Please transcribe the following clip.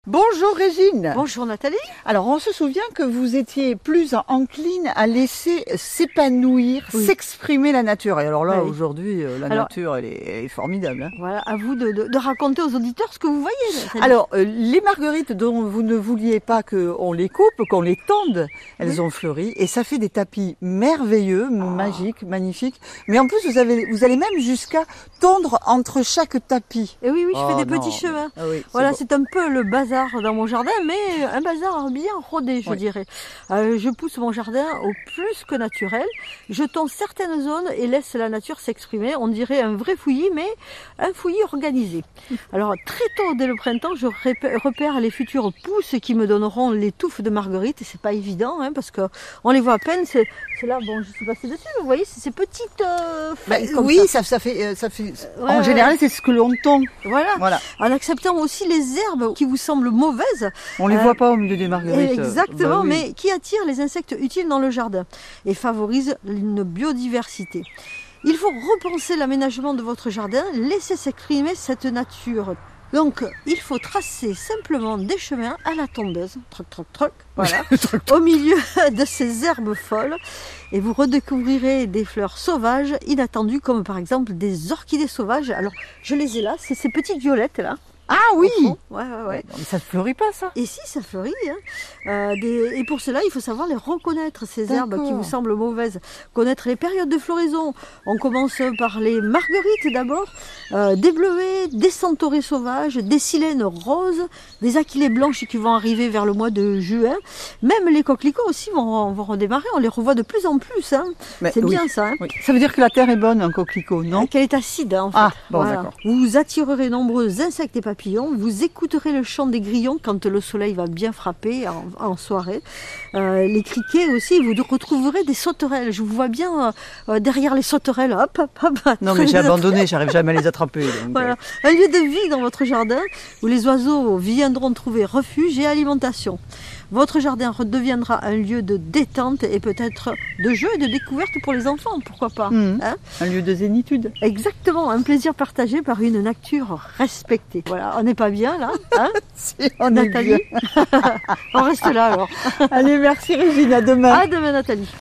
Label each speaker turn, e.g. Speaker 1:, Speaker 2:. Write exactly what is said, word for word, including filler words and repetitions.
Speaker 1: Bonjour Régine.
Speaker 2: Bonjour Nathalie.
Speaker 1: Alors on se souvient que vous étiez plus encline à laisser s'épanouir, oui. s'exprimer la nature. Et alors là oui. aujourd'hui la alors, nature elle est, elle est formidable. Hein.
Speaker 2: Voilà, à vous de, de, de raconter aux auditeurs ce que vous voyez. Nathalie.
Speaker 1: Alors euh, les marguerites dont vous ne vouliez pas qu'on les coupe, qu'on les tende, elles oui. ont fleuri et ça fait des tapis merveilleux, oh. magiques, magnifiques. Mais en plus vous, avez, vous allez même jusqu'à tondre entre chaque tapis.
Speaker 2: Et oui, oui, je
Speaker 1: oh,
Speaker 2: fais des
Speaker 1: non.
Speaker 2: petits chemins.
Speaker 1: Ah oui,
Speaker 2: voilà,
Speaker 1: bon.
Speaker 2: c'est un peu le bazar dans mon jardin, mais un bazar bien rodé, je oui. dirais. Euh, je pousse mon jardin au plus que naturel. Je tends certaines zones et laisse la nature s'exprimer. On dirait un vrai fouillis, mais un fouillis organisé. Alors, très tôt, dès le printemps, je repère les futures pousses qui me donneront les touffes de marguerite. Et c'est pas évident, hein, parce que on les voit à peine. C'est là, bon, je suis passée dessus, mais vous voyez, c'est ces petites euh,
Speaker 1: feuilles bah, comme oui, ça. Ça, ça fait, ça fait. Euh, en ouais, général, ouais. c'est ce que l'on tond.
Speaker 2: Voilà. voilà. En acceptant aussi les herbes qui vous semblent mauvaises.
Speaker 1: On les euh, voit pas au milieu des marguerites.
Speaker 2: Exactement, bah oui. mais qui attirent les insectes utiles dans le jardin et favorisent une biodiversité. Il faut repenser l'aménagement de votre jardin, laisser s'exprimer cette nature. Donc, il faut tracer simplement des chemins à la tondeuse, troc, troc, troc, voilà, au milieu de ces herbes folles, et vous redécouvrirez des fleurs sauvages inattendues, comme par exemple des orchidées sauvages. Alors, je les ai là, c'est ces petites violettes là.
Speaker 1: Ah oui,
Speaker 2: ouais, ouais, ouais.
Speaker 1: Mais ça ne fleurit pas ça.
Speaker 2: Et si, ça fleurit. Hein. Euh, des... Et pour cela, il faut savoir les reconnaître, ces herbes qui vous semblent mauvaises. Connaître les périodes de floraison. On commence par les marguerites d'abord, euh, des bleuets, des centaurées sauvages, des silènes roses, des aquilées blanches qui vont arriver vers le mois de juin. Même les coquelicots aussi vont, vont redémarrer. On les revoit de plus en plus. Hein. C'est oui. bien ça. Hein.
Speaker 1: Oui. Ça veut dire que la terre est bonne, un coquelicot, non?
Speaker 2: Qu'elle est acide, hein, en fait.
Speaker 1: Ah, bon,
Speaker 2: voilà.
Speaker 1: d'accord.
Speaker 2: Vous attirerez nombreux insectes et papillons. Vous écouterez le chant des grillons quand le soleil va bien frapper en, en soirée. Euh, les criquets aussi, vous retrouverez des sauterelles. Je vous vois bien euh, derrière les sauterelles. Hop, hop, hop.
Speaker 1: Non, mais j'ai abandonné, j'arrive jamais à les attraper. Donc...
Speaker 2: Voilà. Un lieu de vie dans votre jardin où les oiseaux viendront trouver refuge et alimentation. Votre jardin redeviendra un lieu de détente et peut-être de jeu et de découverte pour les enfants, pourquoi pas.
Speaker 1: Mmh. Hein, un lieu de zénitude.
Speaker 2: Exactement, un plaisir partagé par une nature respectée. Voilà, on n'est pas bien là, hein?
Speaker 1: Si, on
Speaker 2: Nathalie.
Speaker 1: est bien.
Speaker 2: On reste là alors.
Speaker 1: Allez, merci Régine, à demain.
Speaker 2: À demain Nathalie.